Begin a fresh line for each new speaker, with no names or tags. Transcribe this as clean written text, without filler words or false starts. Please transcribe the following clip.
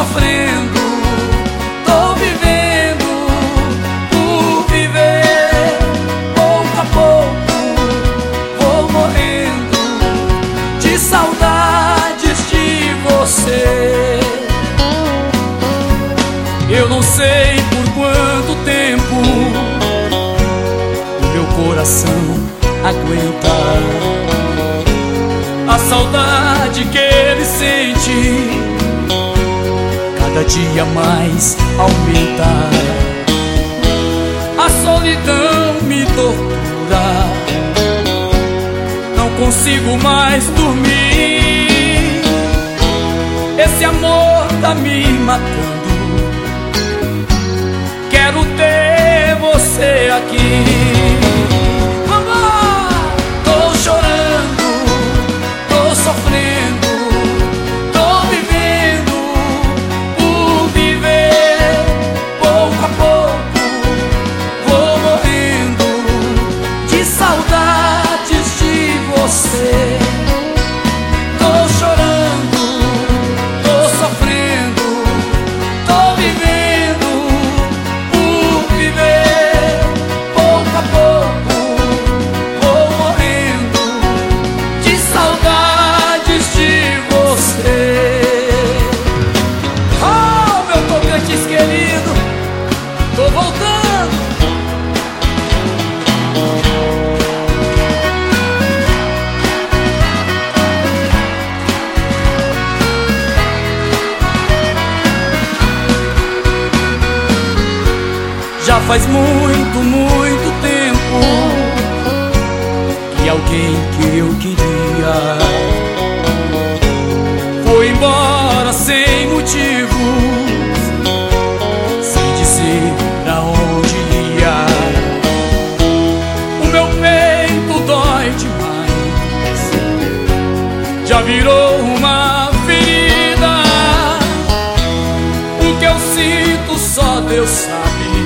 sofrendo, tô vivendo por viver. Pouco a pouco vou morrendo de saudades de você. Eu não sei por quanto tempo o meu coração aguenta a saudade que ele sente, cada dia mais aumenta. A solidão me tortura, não consigo mais dormir. Esse amor tá me matando, quero ter você aqui. Tô chorando, tô sofrendo, tô vivendo por viver. Pouco a pouco vou morrendo de saudades de você. Tô chorando, tô sofrendo, tô vivendo por viver. Pouco a pouco vou morrendo de saudades de você. Oh, meu Tocantins querido, tô voltando. Já faz muito, muito tempo que alguém que eu queria foi embora sem motivos, sem dizer pra onde ia. O meu peito dói demais, já virou uma ferida. O que eu sinto só Deus sabe.